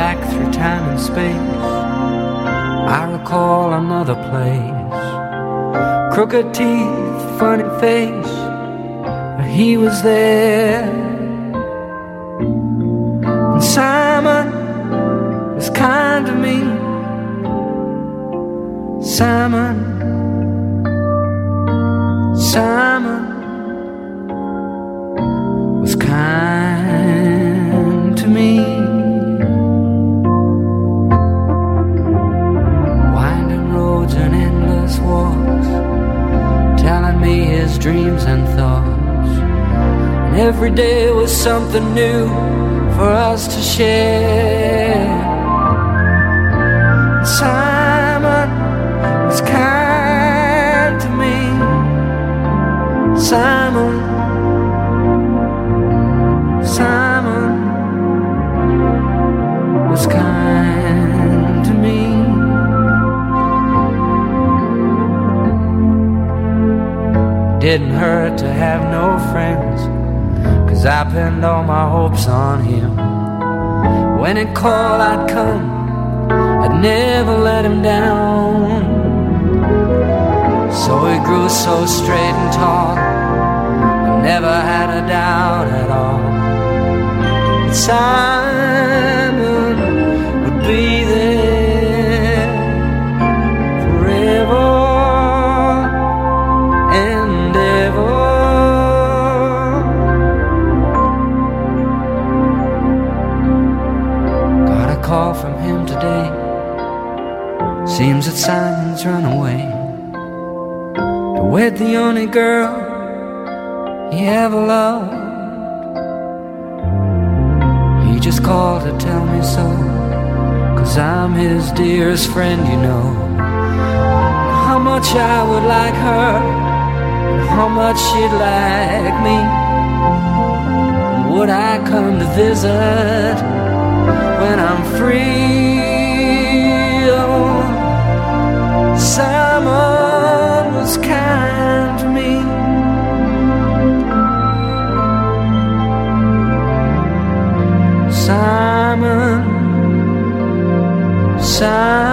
back through time and space, I recall another place. Crooked teeth, funny face, but he was there. And Simon was kind to me. Simon was kind to me. Winding roads and endless walks, telling me his dreams and thoughts. And every day was something new for us to share. And Simon was kind to me. Simon was kind to me. Didn't hurt to have no friends, 'cause I pinned all my hopes on him. When it called, I'd come, I'd never let him down. So he grew so straight and tall, I never had a doubt at all that Simon would be there forever and ever. Got a call from him today. Seems that Simon's run away to wed the only girl he ever loved. He just called to tell me so, 'cause I'm his dearest friend, you know. How much I would like her, and how much she'd like me. Would I come to visit when I'm free? Oh, Simon was kind to me. Simon